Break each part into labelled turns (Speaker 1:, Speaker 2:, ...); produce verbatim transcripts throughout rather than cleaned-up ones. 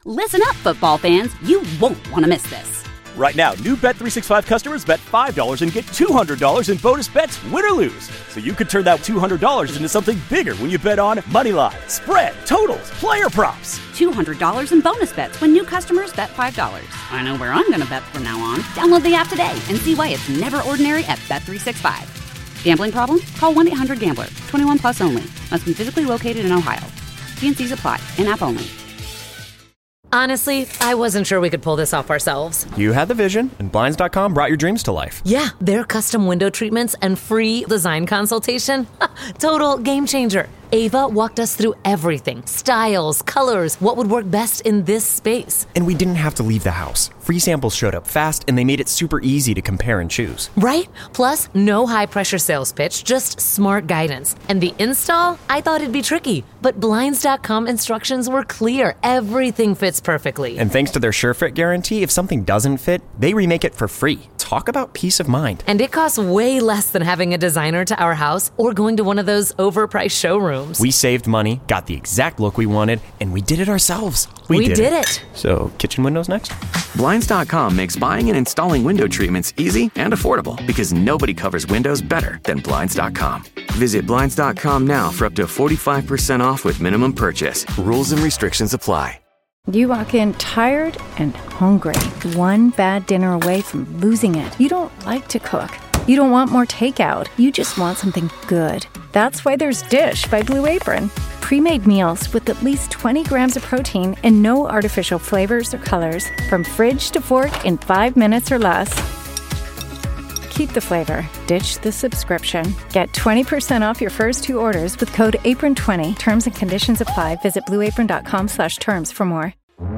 Speaker 1: Listen up, football fans. You won't want to miss this.
Speaker 2: Right now, new Bet three sixty-five customers bet five dollars and get two hundred dollars in bonus bets, win or lose. So you could turn that two hundred dollars into something bigger when you bet on money line, spread, totals, player props.
Speaker 1: two hundred dollars in bonus bets when new customers bet five dollars. I know where I'm going to bet from now on. Download the app today and see why it's never ordinary at Bet three sixty-five. Gambling problem? Call one eight hundred gambler. twenty-one plus only. Must be physically located in Ohio. T and C's apply. In-app only.
Speaker 3: Honestly, I wasn't sure we could pull this off ourselves.
Speaker 4: You had the vision, and Blinds dot com brought your dreams to life.
Speaker 3: Yeah, their custom window treatments and free design consultation. Total game changer. Ava walked us through everything. Styles, colors, what would work best in this space.
Speaker 4: And we didn't have to leave the house. Free samples showed up fast, and they made it super easy to compare and choose.
Speaker 3: Right? Plus, no high-pressure sales pitch, just smart guidance. And the install? I thought it'd be tricky, but Blinds dot com instructions were clear. Everything fits perfectly.
Speaker 4: And thanks to their SureFit guarantee, if something doesn't fit, they remake it for free. Talk about peace of mind.
Speaker 3: And it costs way less than having a designer to our house or going to one of those overpriced showrooms.
Speaker 4: We saved money, got the exact look we wanted, and we did it ourselves.
Speaker 3: We, we did, did it. it.
Speaker 4: So, kitchen windows next?
Speaker 5: Blinds dot com makes buying and installing window treatments easy and affordable because nobody covers windows better than Blinds dot com. Visit Blinds dot com now for up to forty-five percent off with minimum purchase. Rules and restrictions apply.
Speaker 6: You walk in tired and hungry, one bad dinner away from losing it. You don't like to cook. You don't want more takeout. You just want something good. That's why there's Dish by Blue Apron. Pre-made meals with at least twenty grams of protein and no artificial flavors or colors. From fridge to fork in five minutes or less. Keep the flavor. Ditch the subscription. Get twenty percent off your first two orders with code apron twenty. Terms and conditions apply. Visit blue apron dot com slash terms for more.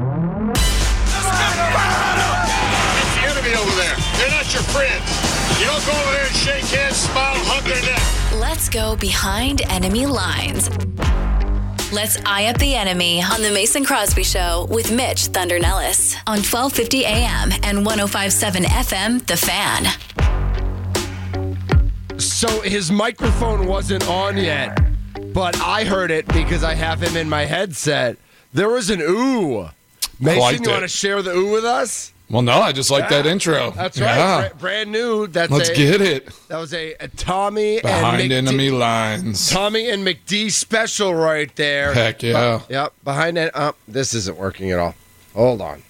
Speaker 7: It's the enemy over there. They're not your friends. You don't go over there and shake hands, smile, hug their neck.
Speaker 8: Let's go behind enemy lines. Let's eye up the enemy on the Mason Crosby Show with Mitch Thunder Nellis on twelve fifty A M and one oh five point seven F M, The Fan.
Speaker 9: So his microphone wasn't on yet, but I heard it because I have him in my headset. There was an ooh. Mason, you want to share the ooh with us?
Speaker 10: Well, no, I just like
Speaker 9: yeah,
Speaker 10: that intro.
Speaker 9: That's right.
Speaker 10: Yeah.
Speaker 9: Bra- brand new. That's
Speaker 10: Let's
Speaker 9: a,
Speaker 10: get it.
Speaker 9: That was a, a Tommy
Speaker 10: Behind
Speaker 9: and
Speaker 10: enemy
Speaker 9: McD-
Speaker 10: lines.
Speaker 9: Tommy and McD special right there.
Speaker 10: Heck yeah.
Speaker 9: Be- yep. Behind it. Oh, this isn't working at all. Hold on.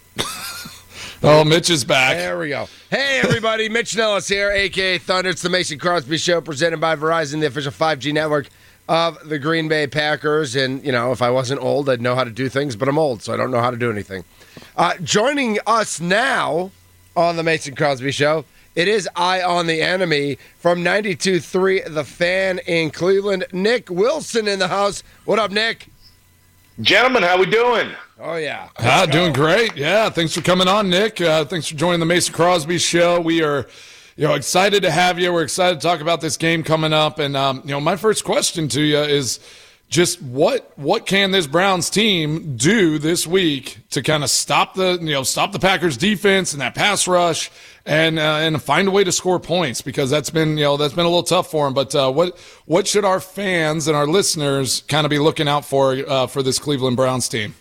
Speaker 10: Oh, Mitch is back.
Speaker 9: There we go. Hey, everybody. Mitch Nellis here, a k a. Thunder. It's the Mason Crosby Show presented by Verizon, the official five G network of the Green Bay Packers. And, you know, if I wasn't old, I'd know how to do things, but I'm old, so I don't know how to do anything. Uh, joining us now on the Mason Crosby Show, it is Eye on the Enemy from ninety-two point three The Fan in Cleveland. Nick Wilson in the house. What up, Nick?
Speaker 11: Gentlemen, how we doing?
Speaker 9: Oh, yeah.
Speaker 10: Ah, doing great. Yeah, thanks for coming on, Nick. Uh, thanks for joining the Mason Crosby Show. We are, you know, excited to have you. We're excited to talk about this game coming up. And, um, you know, my first question to you is just what what can this Browns team do this week to kind of stop the, you know, stop the Packers defense and that pass rush and uh, and find a way to score points, because that's been, you know, that's been a little tough for them. But uh, what what should our fans and our listeners kind of be looking out for uh, for this Cleveland Browns team?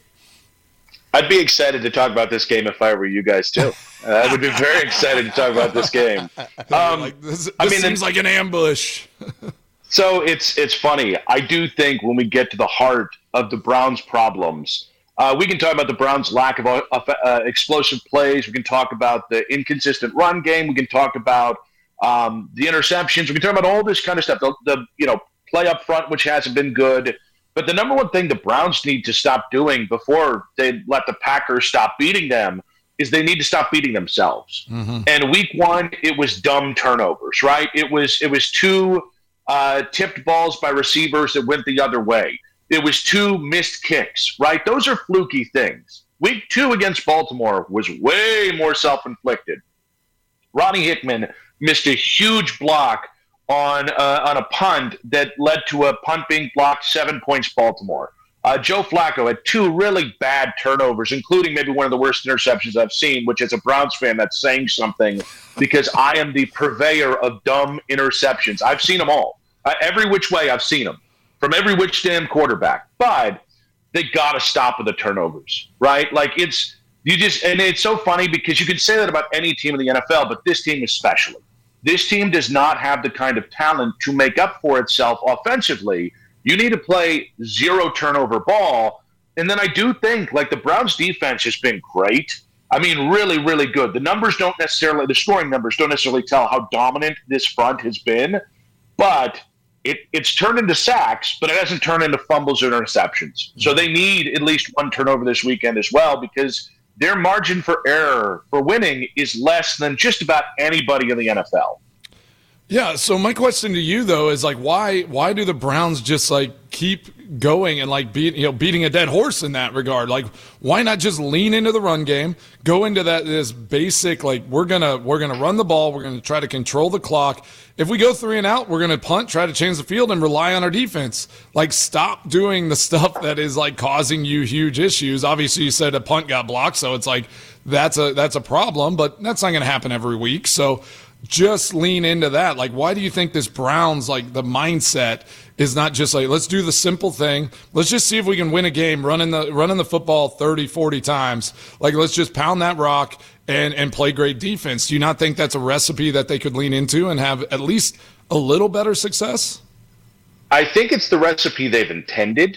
Speaker 11: I'd be excited to talk about this game if I were you guys too. Uh, I would be very excited to talk about this game. Um,
Speaker 10: like this this
Speaker 11: I mean,
Speaker 10: seems like an ambush.
Speaker 11: So it's it's funny. I do think when we get to the heart of the Browns' problems, uh, we can talk about the Browns' lack of, uh, uh, explosive plays. We can talk about the inconsistent run game. We can talk about um, the interceptions. We can talk about all this kind of stuff. The, the you know play up front, which hasn't been good. But the number one thing the Browns need to stop doing before they let the Packers stop beating them is they need to stop beating themselves. Mm-hmm. And week one, it was dumb turnovers, right? It was it was two uh, tipped balls by receivers that went the other way. It was two missed kicks, right? Those are fluky things. Week two against Baltimore was way more self-inflicted. Ronnie Hickman missed a huge block on uh, on a punt that led to a punt being blocked, seven points Baltimore. Uh, Joe Flacco had two really bad turnovers, including maybe one of the worst interceptions I've seen, which as a Browns fan, that's saying something because I am the purveyor of dumb interceptions. I've seen them all. Uh, every which way I've seen them, from every which damn quarterback. But they got to stop with the turnovers, right? Like it's you just and it's so funny because you can say that about any team in the N F L, but this team especially. This team does not have the kind of talent to make up for itself offensively. You need to play zero turnover ball. And then I do think like the Browns defense has been great. I mean, really, really good. The numbers don't necessarily, the scoring numbers don't necessarily tell how dominant this front has been, but it, it's turned into sacks, but it hasn't turned into fumbles or interceptions. So they need at least one turnover this weekend as well, because their margin for error for winning is less than just about anybody in the N F L.
Speaker 10: Yeah, so my question to you though is like, why why do the Browns just like keep going and like beat you know beating a dead horse in that regard? Like, why not just lean into the run game, go into that this basic like we're gonna we're gonna run the ball, we're gonna try to control the clock. If we go three and out, we're gonna punt, try to change the field, and rely on our defense. Like, stop doing the stuff that is like causing you huge issues. Obviously, you said a punt got blocked, so it's like that's a that's a problem, but that's not gonna happen every week. So just lean into that. Like, why do you think this Browns, like the mindset is not just like, let's do the simple thing. Let's just see if we can win a game running the running the football thirty, forty times. Like, let's just pound that rock and, and play great defense. Do you not think that's a recipe that they could lean into and have at least a little better success?
Speaker 11: I think it's the recipe they've intended,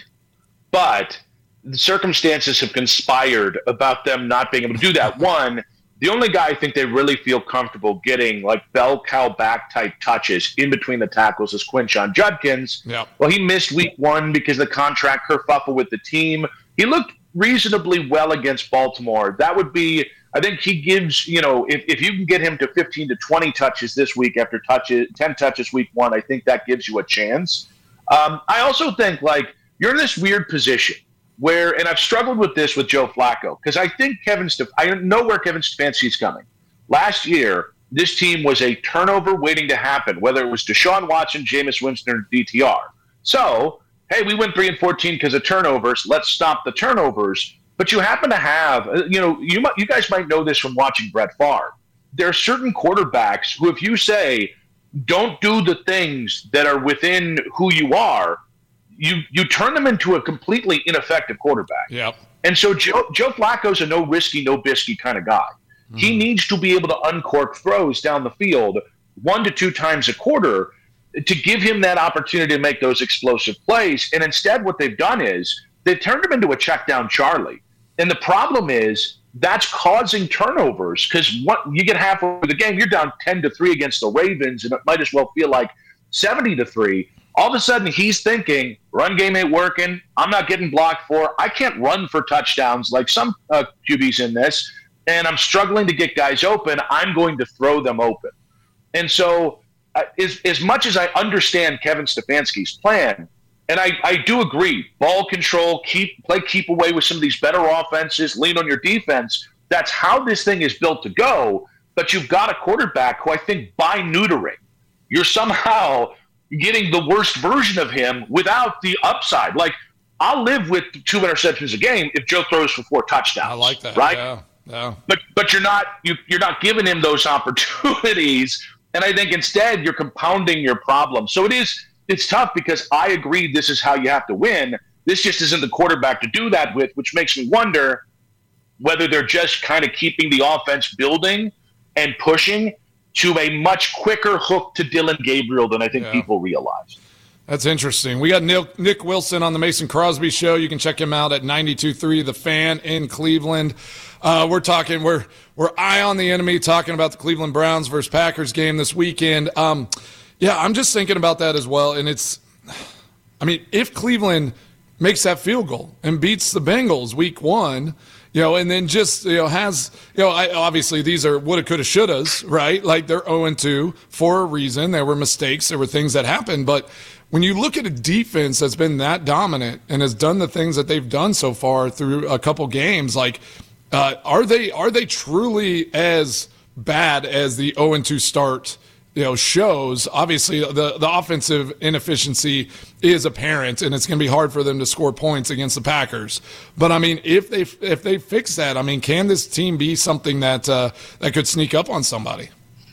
Speaker 11: but the circumstances have conspired about them not being able to do that. One, the only guy I think they really feel comfortable getting like bell cow back type touches in between the tackles is Quinshon Judkins.
Speaker 10: Yep.
Speaker 11: Well, he missed week one because of the contract kerfuffle with the team. He looked reasonably well against Baltimore. That would be, I think he gives, you know, if, if you can get him to fifteen to twenty touches this week after touches, ten touches week one, I think that gives you a chance. Um, I also think like you're in this weird position where, and I've struggled with this with Joe Flacco, because I think Kevin Stef- I know where Kevin Stefanski is coming. Last year, this team was a turnover waiting to happen, whether it was Deshaun Watson, Jameis Winston, or D T R. So, hey, we went three and fourteen because of turnovers. Let's stop the turnovers. But you happen to have, you know, you might, you guys might know this from watching Brett Favre. There are certain quarterbacks who, if you say, don't do the things that are within who you are, you you turn them into a completely ineffective quarterback.
Speaker 10: Yep.
Speaker 11: And so Joe, Joe Flacco's a no risky, no bisky kind of guy. Mm-hmm. He needs to be able to uncork throws down the field one to two times a quarter to give him that opportunity to make those explosive plays. And instead what they've done is they've turned him into a check down Charlie. And the problem is that's causing turnovers, because what you get halfway through the game, you're down ten to three against the Ravens, and it might as well feel like seventy to three. All of a sudden, he's thinking, run game ain't working. I'm not getting blocked for. I can't run for touchdowns like some uh, Q Bs in this, and I'm struggling to get guys open. I'm going to throw them open. And so uh, as, as much as I understand Kevin Stefanski's plan, and I, I do agree, ball control, keep play keep away with some of these better offenses, lean on your defense, that's how this thing is built to go. But you've got a quarterback who I think by neutering, you're somehow – getting the worst version of him without the upside. Like, I'll live with two interceptions a game if Joe throws for four touchdowns.
Speaker 10: I like that.
Speaker 11: Right?
Speaker 10: Yeah. Yeah.
Speaker 11: But but you're not you you're not giving him those opportunities. And I think instead you're compounding your problem. So it is it's tough, because I agree this is how you have to win. This just isn't the quarterback to do that with, which makes me wonder whether they're just kind of keeping the offense building and pushing to a much quicker hook to Dylan Gabriel than I think yeah. people realize.
Speaker 10: That's interesting. We got Nick, Nick Wilson on the Mason Crosby Show. You can check him out at ninety-two point three The Fan in Cleveland. Uh, we're talking, we're we're eye on the enemy, talking about the Cleveland Browns versus Packers game this weekend. Um, yeah, I'm just thinking about that as well. And it's, I mean, if Cleveland makes that field goal and beats the Bengals week one, you know, and then just, you know, has, you know, I, obviously these are woulda, coulda, shouldas, right? Like, they're oh and two for a reason. There were mistakes. There were things that happened. But when you look at a defense that's been that dominant and has done the things that they've done so far through a couple games, like, uh, are they are they truly as bad as the oh and two start, you know, shows? Obviously, the, the offensive inefficiency is apparent, and it's going to be hard for them to score points against the Packers. But, I mean, if they if they fix that, I mean, can this team be something that uh, that could sneak up on somebody?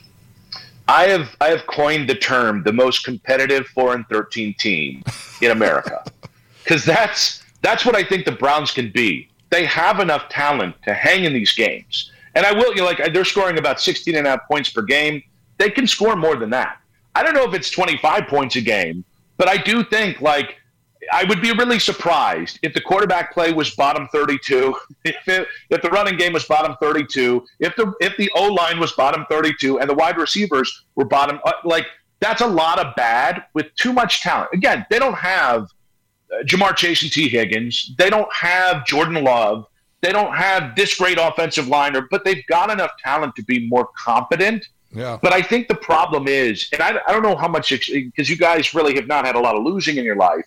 Speaker 11: I have I have coined the term the most competitive four and thirteen team in America, because that's That's what I think the Browns can be. They have enough talent to hang in these games. And I will, you know, like they're scoring about sixteen and a half points per game. They can score more than that. I don't know if it's twenty-five points a game, but I do think, like, I would be really surprised if the quarterback play was bottom thirty-two, if it, if the running game was bottom thirty-two, if the if the O-line was bottom thirty-two, and the wide receivers were bottom. Uh, like, that's a lot of bad with too much talent. Again, they don't have uh, Jamar Chase and T. Higgins. They don't have Jordan Love. They don't have this great offensive liner, but they've got enough talent to be more competent.
Speaker 10: Yeah.
Speaker 11: But I think the problem is, and I, I don't know how much, because you guys really have not had a lot of losing in your life.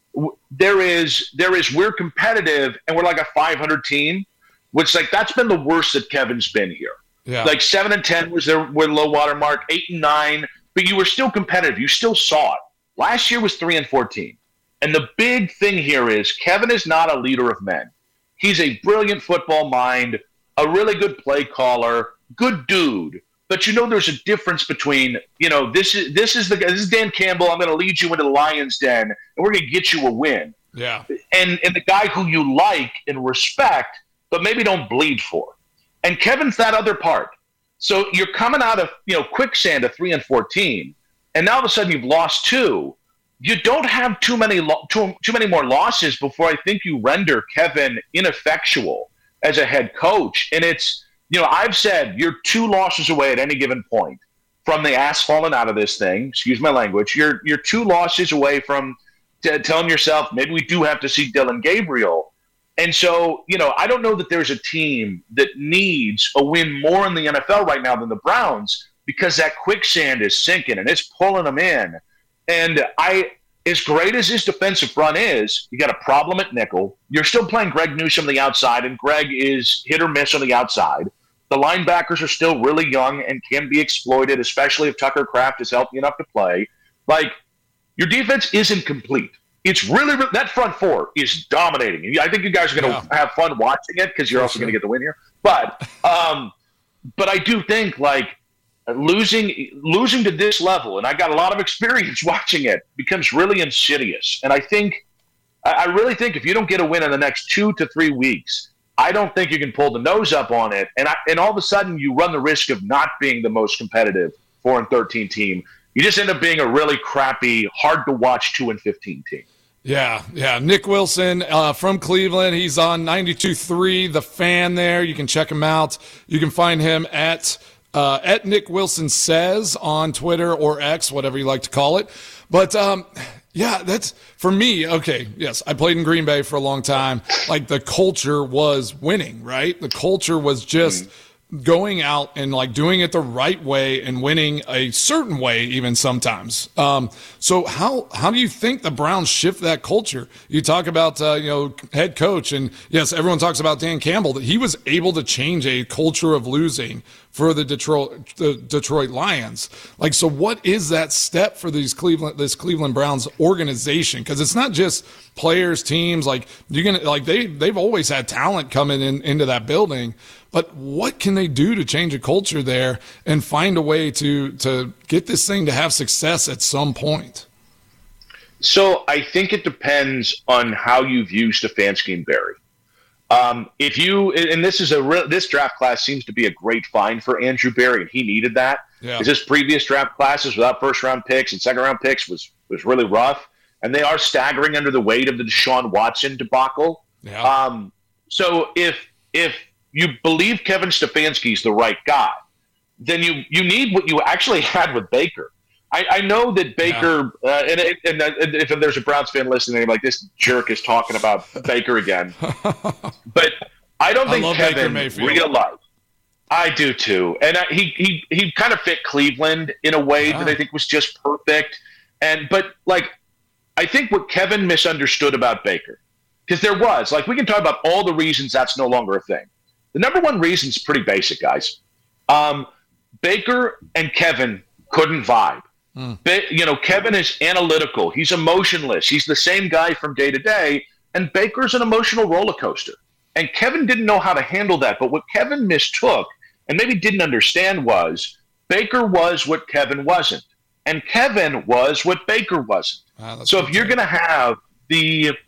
Speaker 11: There is, there is, we're competitive and we're like a five hundred team, which, like, that's been the worst that Kevin's been here.
Speaker 10: Yeah.
Speaker 11: Like seven and ten was their were low water mark, eight and nine, but you were still competitive. You still saw it. Last year was three and fourteen, and the big thing here is Kevin is not a leader of men. He's a brilliant football mind, a really good play caller, good dude. But you know, there's a difference between, you know, this is this is the guy, this is Dan Campbell. I'm going to lead you into the lion's den, and we're going to get you a win.
Speaker 10: Yeah.
Speaker 11: And and the guy who you like and respect, but maybe don't bleed for. And Kevin's that other part. So you're coming out of, you know, quicksand of three and fourteen, and now all of a sudden you've lost two. You don't have too many lo- too, too many more losses before I think you render Kevin ineffectual as a head coach. And it's, you know, I've said you're two losses away at any given point from the ass falling out of this thing. Excuse my language. You're you're two losses away from t- telling yourself maybe we do have to see Dylan Gabriel. And so, you know, I don't know that there's a team that needs a win more in the N F L right now than the Browns, because that quicksand is sinking and it's pulling them in. And I, as great as his defensive front is, you got a problem at nickel. You're still playing Greg Newsome on the outside, and Greg is hit or miss on the outside. The linebackers are still really young and can be exploited, especially if Tucker Kraft is healthy enough to play. Like, your defense isn't complete. It's really, that front four is dominating. I think you guys are going to yeah. have fun watching it because you're For also sure. going to get the win here. But, um, but I do think, like, losing losing to this level, and I got a lot of experience watching it, becomes really insidious. And I think, I really think if you don't get a win in the next two to three weeks, I don't think you can pull the nose up on it. And I, and all of a sudden you run the risk of not being the most competitive four and thirteen team. You just end up being a really crappy, hard to watch two and fifteen team.
Speaker 10: Yeah, yeah. Nick Wilson uh, from Cleveland. He's on ninety-two three, The Fan there. You can check him out. You can find him at uh, at Nick Wilson Says on Twitter or X, whatever you like to call it. But, um, yeah, that's for me. Okay, yes, I played in Green Bay for a long time. Like, the culture was winning, right? The culture was just mm-hmm. going out and, like, doing it the right way and winning a certain way even sometimes. Um, so how how do you think the Browns shift that culture? You talk about, uh, you know, head coach, and, yes, everyone talks about Dan Campbell, that he was able to change a culture of losing for the Detroit the Detroit Lions. Like, so what is that step for these Cleveland this Cleveland Browns organization? Because it's not just players, teams. Like, you're gonna like they they've always had talent coming in into that building. But what can they do to change a culture there and find a way to to get this thing to have success at some point?
Speaker 11: So I think it depends on how you view Stefanski and Barry. Um, if you, and this is a real, this draft class seems to be a great find for Andrew Barry, and he needed that.
Speaker 10: Yeah.
Speaker 11: His previous draft classes without first round picks and second round picks was was really rough, and they are staggering under the weight of the Deshaun Watson debacle.
Speaker 10: Yeah.
Speaker 11: Um, so if if you believe Kevin Stefanski's the right guy, then you you need what you actually had with Baker. I, I know that Baker, yeah. uh, and, and, and if there's a Browns fan listening, like, this jerk is talking about Baker again. But I don't think
Speaker 10: I
Speaker 11: Kevin realized. I do too, and I, he he he kind of fit Cleveland in a way yeah. that I think was just perfect. And but like, I think what Kevin misunderstood about Baker, because there was, like, we can talk about all the reasons that's no longer a thing. The number one reason is pretty basic, guys. Um, Baker and Kevin couldn't vibe. Mm. You know, Kevin is analytical. He's emotionless. He's the same guy from day to day. And Baker's an emotional roller coaster. And Kevin didn't know how to handle that. But what Kevin mistook and maybe didn't understand was Baker was what Kevin wasn't. And Kevin was what Baker wasn't. Wow, so if you're going to have the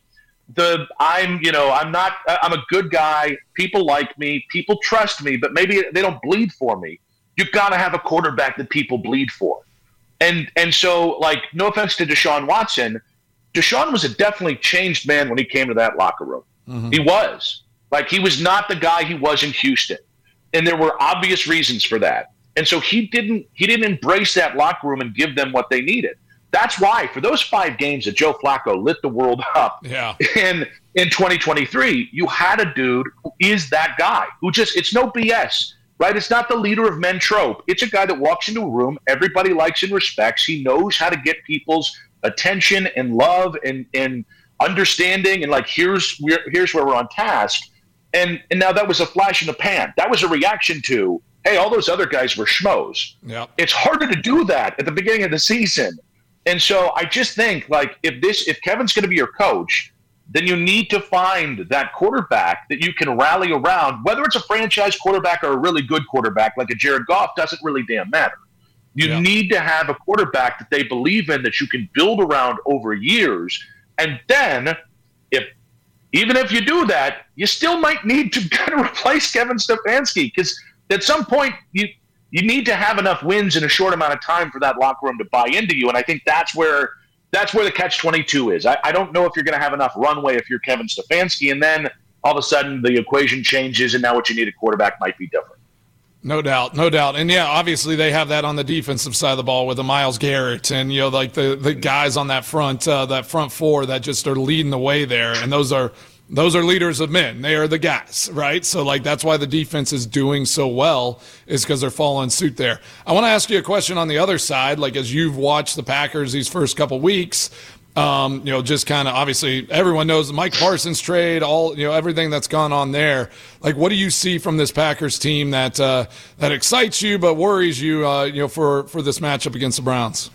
Speaker 11: the I'm you know I'm not I'm a good guy. People like me. People trust me, but maybe they don't bleed for me. You've got to have a quarterback that people bleed for. And and so, like, no offense to Deshaun Watson, Deshaun was a definitely changed man when he came to that locker room. Mm-hmm. He was. Like, he was not the guy he was in Houston. And there were obvious reasons for that. And so he didn't he didn't embrace that locker room and give them what they needed. That's why, for those five games that Joe Flacco lit the world up
Speaker 10: yeah.
Speaker 11: in, in twenty twenty-three, you had a dude who is that guy, who just, it's no B S. Right? It's not the leader of men trope. It's a guy that walks into a room, everybody likes and respects. He knows how to get people's attention and love and, and understanding. And like, here's where, here's where we're on task. And and now that was a flash in the pan. That was a reaction to, hey, all those other guys were schmoes.
Speaker 10: Yep.
Speaker 11: It's harder to do that at the beginning of the season. And so I just think, like, if this, if Kevin's going to be your coach, then you need to find that quarterback that you can rally around, whether it's a franchise quarterback or a really good quarterback like a Jared Goff, doesn't really damn matter. You
Speaker 10: yeah.
Speaker 11: need to have a quarterback that they believe in, that you can build around over years. And then, if even if you do that, you still might need to kind of replace Kevin Stefanski, because at some point you you need to have enough wins in a short amount of time for that locker room to buy into you. And I think that's where That's where the catch twenty-two is. I, I don't know if you're going to have enough runway if you're Kevin Stefanski, and then all of a sudden the equation changes, and now what you need a quarterback might be different.
Speaker 10: No doubt, no doubt. And, yeah, obviously they have that on the defensive side of the ball with the Myles Garrett and, you know, like the, the guys on that front uh, that front four that just are leading the way there, and those are – Those are leaders of men. They are the guys, right? So, like, that's why the defense is doing so well, is because they're following suit there. I want to ask you a question on the other side. Like, as you've watched the Packers these first couple weeks, um, you know, just kind of obviously everyone knows the Mike Parsons trade, all, you know, everything that's gone on there. Like, what do you see from this Packers team that uh, that excites you but worries you, uh, you know, for, for this matchup against the Browns?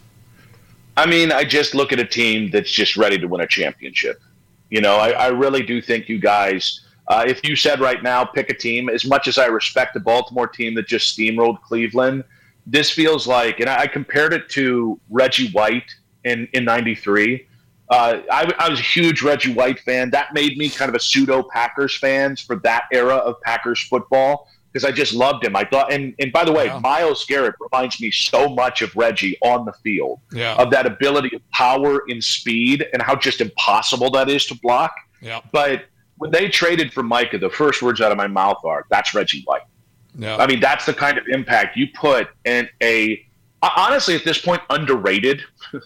Speaker 11: I mean, I just look at a team that's just ready to win a championship. You know, I, I really do think you guys, uh, if you said right now, pick a team, as much as I respect the Baltimore team that just steamrolled Cleveland, this feels like, and I, I compared it to Reggie White in, in ninety-three. Uh, I, I was a huge Reggie White fan. That made me kind of a pseudo Packers fans for that era of Packers football, because I just loved him. I thought, and, and by the way, yeah. Myles Garrett reminds me so much of Reggie on the field,
Speaker 10: yeah.
Speaker 11: of that ability of power and speed and how just impossible that is to block.
Speaker 10: Yeah.
Speaker 11: But when they traded for Micah, the first words out of my mouth are, that's Reggie White.
Speaker 10: Yeah.
Speaker 11: I mean, that's the kind of impact you put in a, honestly, at this point, underrated.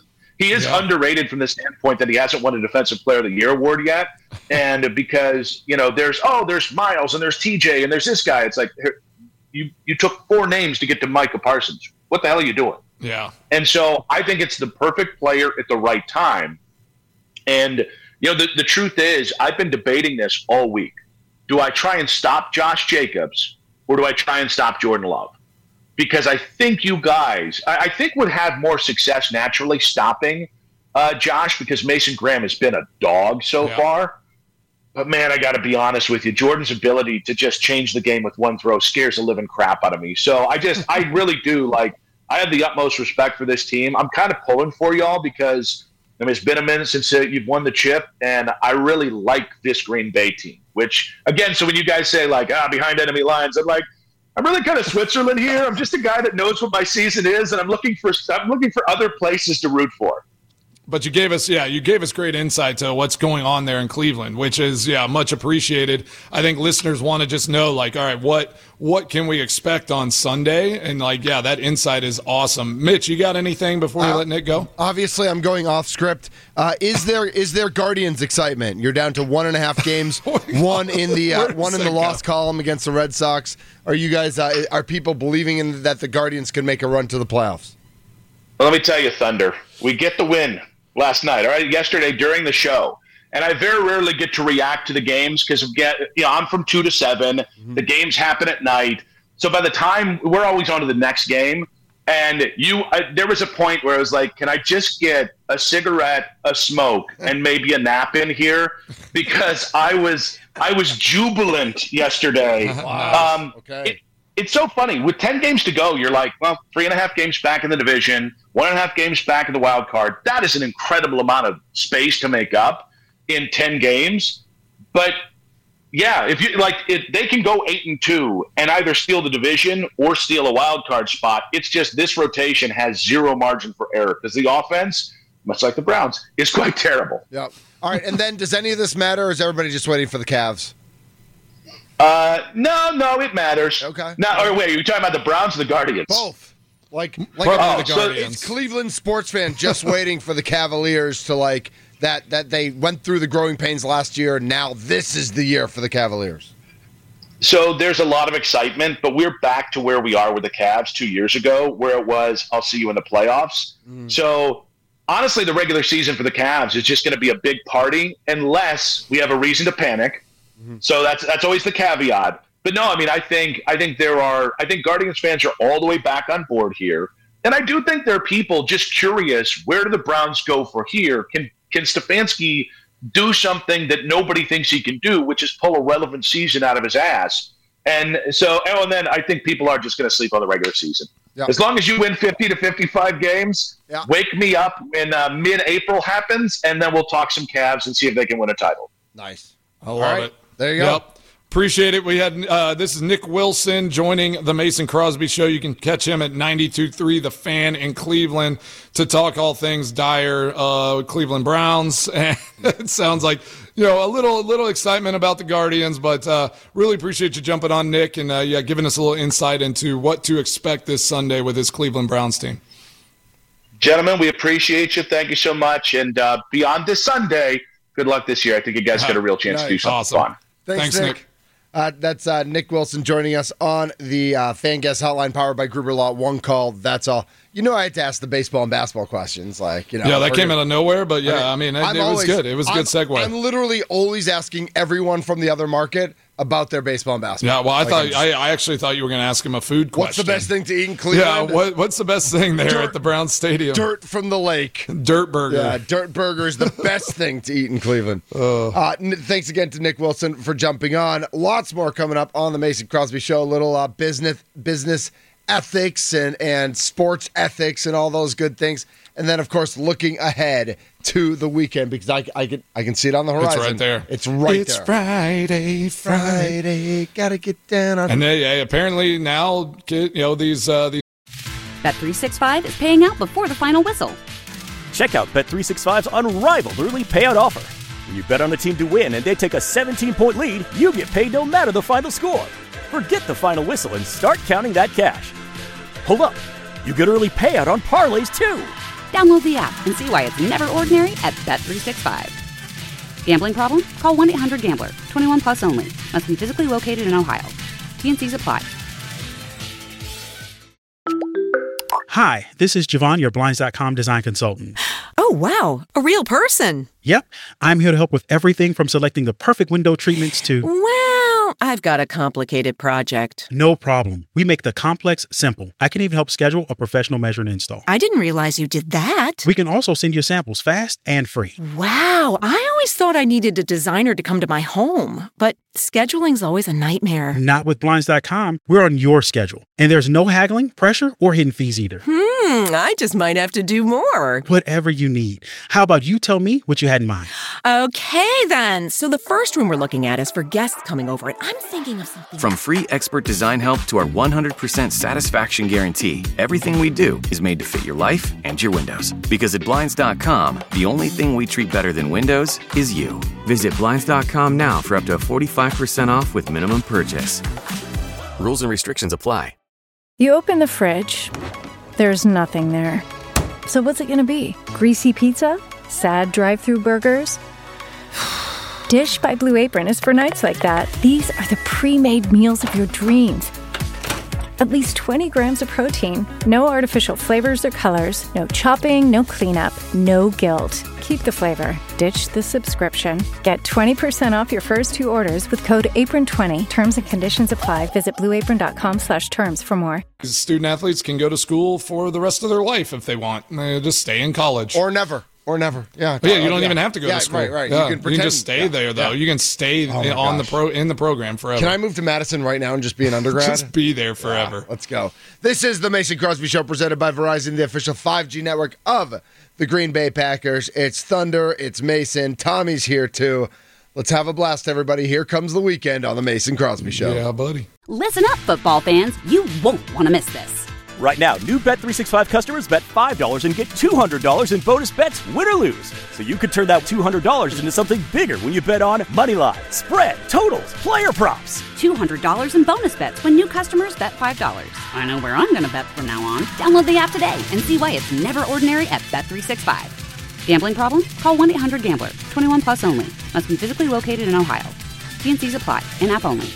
Speaker 11: He is
Speaker 10: yeah.
Speaker 11: underrated from the standpoint that he hasn't won a Defensive Player of the Year award yet. And because, you know, there's, oh, there's Myles and there's T J and there's this guy. It's like, you, you took four names to get to Micah Parsons. What the hell are you doing?
Speaker 10: Yeah.
Speaker 11: And so I think it's the perfect player at the right time. And, you know, the, the truth is, I've been debating this all week. Do I try and stop Josh Jacobs, or do I try and stop Jordan Love? Because I think you guys, I, I think would have more success naturally stopping uh, Josh, because Mason Graham has been a dog so
Speaker 10: yeah.
Speaker 11: far. But, man, I got to be honest with you. Jordan's ability to just change the game with one throw scares the living crap out of me. So I just, I really do, like, I have the utmost respect for this team. I'm kind of pulling for y'all because, I mean, it's been a minute since uh, you've won the chip, and I really like this Green Bay team, which, again, so when you guys say, like, ah, behind enemy lines, I'm like, I'm really kind of Switzerland here. I'm just a guy that knows what my season is, and I'm looking for I'm looking for other places to root for.
Speaker 10: But you gave us, yeah, you gave us great insight to what's going on there in Cleveland, which is, yeah, much appreciated. I think listeners want to just know, like, all right, what what can we expect on Sunday? And, like, yeah, that insight is awesome. Mitch, you got anything before we uh, let Nick go?
Speaker 12: Obviously, I'm going off script. Uh, is there is there Guardians excitement? You're down to one and a half games, one in the uh, one in the loss column against the Red Sox. Are you guys uh, are people believing in that the Guardians can make a run to the playoffs?
Speaker 11: Well, let me tell you, Thunder, we get the win last night, all right, yesterday during the show. And I very rarely get to react to the games because, you know, I'm from two to seven. Mm-hmm. The games happen at night. So by the time we're always on to the next game, and you, I, there was a point where I was like, can I just get a cigarette, a smoke, and maybe a nap in here? Because I was, I was jubilant yesterday.
Speaker 12: Wow.
Speaker 11: Um,
Speaker 12: okay.
Speaker 11: It, It's so funny. With ten games to go, you're like, well, three and a half games back in the division, one and a half games back in the wild card. That is an incredible amount of space to make up. in ten games. But yeah, if you like, if they can go eight and two and either steal the division or steal a wild card spot. It's just this rotation has zero margin for error because the offense, much like the Browns, is quite terrible.
Speaker 12: Yep. All right, and then does any of this matter, or is everybody just waiting for the Cavs?
Speaker 11: Uh, no, no, it matters.
Speaker 12: Okay.
Speaker 11: Now, or wait, are you talking about the Browns or the Guardians?
Speaker 12: Both. Like, like
Speaker 11: Oh,
Speaker 12: a,
Speaker 11: so
Speaker 12: it's Cleveland sports fan just waiting for the Cavaliers to like that. That they went through the growing pains last year. Now this is the year for the Cavaliers.
Speaker 11: So there's a lot of excitement, but we're back to where we are with the Cavs two years ago, where it was, I'll see you in the playoffs. Mm. So honestly, the regular season for the Cavs is just going to be a big party unless we have a reason to panic. Mm-hmm. So that's that's always the caveat. But no, I mean, I think I think there are I think Guardians fans are all the way back on board here. And I do think there are people just curious, where do the Browns go for here? Can can Stefanski do something that nobody thinks he can do, which is pull a relevant season out of his ass? And so, oh, and then I think people are just going to sleep on the regular season. Yep. As long as you win fifty to fifty-five games, yeah. Wake me up when uh, mid-April happens, and then we'll talk some Cavs and see if they can win a title.
Speaker 12: Nice.
Speaker 10: I love
Speaker 12: right.
Speaker 10: it.
Speaker 12: There you go.
Speaker 10: Yep. Appreciate it. We had uh, this is Nick Wilson joining the Mason Crosby Show. You can catch him at ninety-two point three The Fan in Cleveland to talk all things dire uh, Cleveland Browns. And it sounds like, you know, a little a little excitement about the Guardians, but uh, really appreciate you jumping on, Nick, and uh, yeah, giving us a little insight into what to expect this Sunday with this Cleveland Browns team.
Speaker 11: Gentlemen, we appreciate you. Thank you so much. And uh, beyond this Sunday, good luck this year. I think you guys get a real chance
Speaker 12: nice.
Speaker 11: to do something
Speaker 10: awesome.
Speaker 11: fun.
Speaker 12: Thanks,
Speaker 10: Thanks Nick.
Speaker 12: Nick. Uh, that's uh, Nick Wilson joining us on the uh, Fan Guest Hotline powered by Gruber Law. One call, that's all. You know I had to ask the baseball and basketball questions. like you know.
Speaker 10: Yeah, that came out of nowhere, but yeah, I mean, I mean it, it always, was good. It was a good
Speaker 12: I'm,
Speaker 10: segue.
Speaker 12: I'm literally always asking everyone from the other market about their baseball and basketball.
Speaker 10: Yeah, well, I
Speaker 12: like
Speaker 10: thought
Speaker 12: just,
Speaker 10: I, I actually thought you were going to ask him a food question.
Speaker 12: What's the best thing to eat in Cleveland?
Speaker 10: Yeah, what, what's the best thing there
Speaker 12: dirt,
Speaker 10: at the Browns Stadium?
Speaker 12: Dirt from the lake.
Speaker 10: Dirt burger.
Speaker 12: Yeah, dirt burger is the best thing to eat in Cleveland. Uh, uh, n- thanks again to Nick Wilson for jumping on. Lots more coming up on the Mason Crosby Show. A little uh, business business ethics and, and sports ethics and all those good things. And then, of course, looking ahead to the weekend because I, I, can, I can see it on the horizon.
Speaker 10: It's right there.
Speaker 12: It's right
Speaker 10: it's
Speaker 12: there.
Speaker 10: It's Friday, Friday.
Speaker 12: Friday. Gotta get down on
Speaker 10: And they, yeah, apparently now, you know, these... Uh, these
Speaker 1: Bet three sixty-five is paying out before the final whistle.
Speaker 2: Check out Bet three sixty-five's unrivaled early payout offer. When you bet on a team to win and they take a seventeen-point lead, you get paid no matter the final score. Forget the final whistle and start counting that cash. Hold up. You get early payout on parlays, too.
Speaker 1: Download the app and see why it's never ordinary at Bet three sixty-five. Gambling problem? Call one eight hundred gambler. twenty-one plus only. Must be physically located in Ohio. T N Cs apply.
Speaker 13: Hi, this is Javon, your Blinds dot com design consultant.
Speaker 14: Oh, wow. A real person.
Speaker 13: Yep. I'm here to help with everything from selecting the perfect window treatments to...
Speaker 14: Well, I've got a complicated project.
Speaker 13: No problem. We make the complex simple. I can even help schedule a professional measure and install.
Speaker 14: I didn't realize you did that.
Speaker 13: We can also send you samples fast and free.
Speaker 14: Wow. I always thought I needed a designer to come to my home, but scheduling's always a nightmare.
Speaker 13: Not with Blinds dot com. We're on your schedule. And there's no haggling, pressure, or hidden fees either.
Speaker 14: Hmm, I just might have to do more.
Speaker 13: Whatever you need. How about you tell me what you had in mind?
Speaker 14: Okay, then. So the first room we're looking at is for guests coming over, and I'm thinking of something.
Speaker 5: From free expert design help to our one hundred percent satisfaction guarantee, everything we do is made to fit your life and your windows. Because at Blinds dot com, the only thing we treat better than windows is you. Visit Blinds dot com now for up to forty-five percent off with minimum purchase. Rules and restrictions apply.
Speaker 6: You open the fridge, there's nothing there. So what's it going to be? Greasy pizza? Sad drive-thru burgers? Dish by Blue Apron is for nights like that. These are the pre-made meals of your dreams. At least twenty grams of protein, no artificial flavors or colors, no chopping, no cleanup, no guilt. Keep the flavor. Ditch the subscription. Get twenty percent off your first two orders with code apron twenty. Terms and conditions apply. Visit blue apron dot com slash terms for more.
Speaker 10: Student athletes can go to school for the rest of their life if they want. They just stay in college.
Speaker 12: Or never. Or never. Yeah.
Speaker 10: Yeah, you don't yeah. even have to go
Speaker 12: yeah,
Speaker 10: to school.
Speaker 12: Right, right.
Speaker 10: Yeah.
Speaker 12: You can, pretend,
Speaker 10: you can just stay
Speaker 12: yeah.
Speaker 10: there, though.
Speaker 12: Yeah.
Speaker 10: You can stay
Speaker 12: oh
Speaker 10: on the pro in the program forever.
Speaker 12: Can I move to Madison right now and just be an undergrad?
Speaker 10: Just be there forever.
Speaker 12: Yeah, let's go. This is the Mason Crosby Show presented by Verizon, the official five G network of the Green Bay Packers. It's Thunder. It's Mason. Tommy's here, too. Let's have a blast, everybody. Here comes the weekend on the Mason Crosby Show.
Speaker 10: Yeah, buddy.
Speaker 1: Listen up, football fans. You won't want to miss this.
Speaker 2: Right now, new Bet three sixty-five customers bet five dollars and get two hundred dollars in bonus bets, win or lose. So you could turn that two hundred dollars into something bigger when you bet on money line, spread, totals, player props.
Speaker 1: two hundred dollars in bonus bets when new customers bet five dollars. I know where I'm going to bet from now on. Download the app today and see why it's never ordinary at Bet three sixty-five. Gambling problem? Call one eight hundred gambler. twenty-one plus only. Must be physically located in Ohio. T and C's apply. In-app only.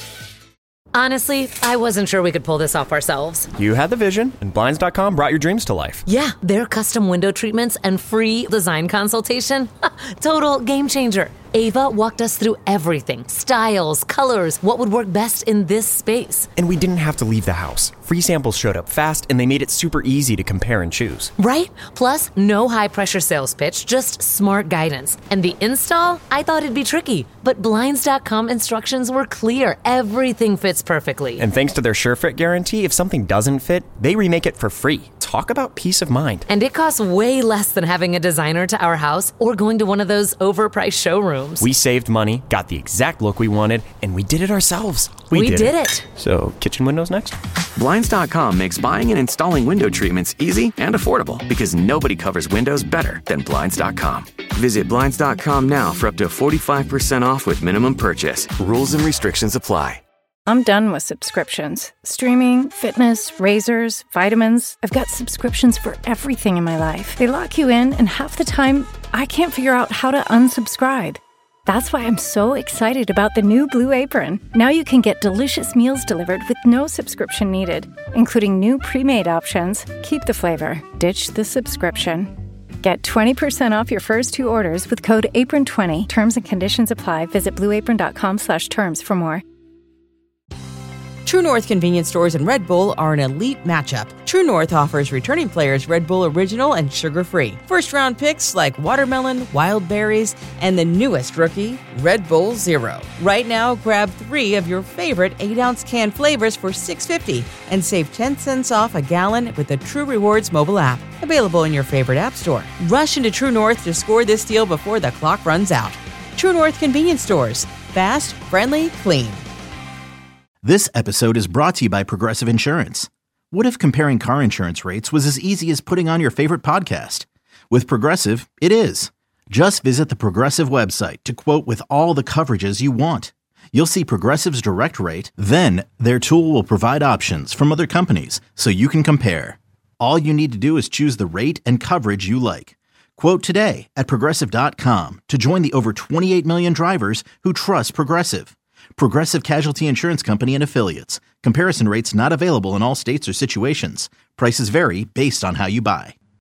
Speaker 3: Honestly, I wasn't sure we could pull this off ourselves.
Speaker 4: You had the vision, and Blinds dot com brought your dreams to life.
Speaker 3: Yeah, their custom window treatments and free design consultation. Total game changer. Ava walked us through everything. Styles, colors, what would work best in this space.
Speaker 4: And we didn't have to leave the house. Free samples showed up fast, and they made it super easy to compare and choose.
Speaker 3: Right? Plus, no high-pressure sales pitch, just smart guidance. And the install? I thought it'd be tricky, but Blinds dot com instructions were clear. Everything fits perfectly.
Speaker 4: And thanks to their SureFit guarantee, if something doesn't fit, they remake it for free. Talk about peace of mind.
Speaker 3: And it costs way less than having a designer to our house or going to one of those overpriced showrooms.
Speaker 4: We saved money, got the exact look we wanted, and we did it ourselves. We,
Speaker 3: we
Speaker 4: did,
Speaker 3: did
Speaker 4: it.
Speaker 3: it.
Speaker 4: So, kitchen windows next?
Speaker 5: Blinds dot com makes buying and installing window treatments easy and affordable because nobody covers windows better than Blinds dot com. Visit Blinds dot com now for up to forty-five percent off with minimum purchase. Rules and restrictions apply.
Speaker 6: I'm done with subscriptions. Streaming, fitness, razors, vitamins. I've got subscriptions for everything in my life. They lock you in, and half the time, I can't figure out how to unsubscribe. That's why I'm so excited about the new Blue Apron. Now you can get delicious meals delivered with no subscription needed, including new pre-made options. Keep the flavor, ditch the subscription. Get twenty percent off your first two orders with code apron twenty. Terms and conditions apply. Visit blue apron dot com slash terms for more.
Speaker 15: True North convenience stores and Red Bull are an elite matchup. True North offers returning players Red Bull Original and sugar-free. First-round picks like watermelon, wild berries, and the newest rookie, Red Bull Zero. Right now, grab three of your favorite eight-ounce can flavors for six dollars and fifty cents and save ten cents off a gallon with the True Rewards mobile app. Available in your favorite app store. Rush into True North to score this deal before the clock runs out. True North convenience stores. Fast, friendly, clean.
Speaker 16: This episode is brought to you by Progressive Insurance. What if comparing car insurance rates was as easy as putting on your favorite podcast? With Progressive, it is. Just visit the Progressive website to quote with all the coverages you want. You'll see Progressive's direct rate, then their tool will provide options from other companies so you can compare. All you need to do is choose the rate and coverage you like. Quote today at Progressive dot com to join the over twenty-eight million drivers who trust Progressive. Progressive Casualty Insurance Company and Affiliates. Comparison rates not available in all states or situations. Prices vary based on how you buy.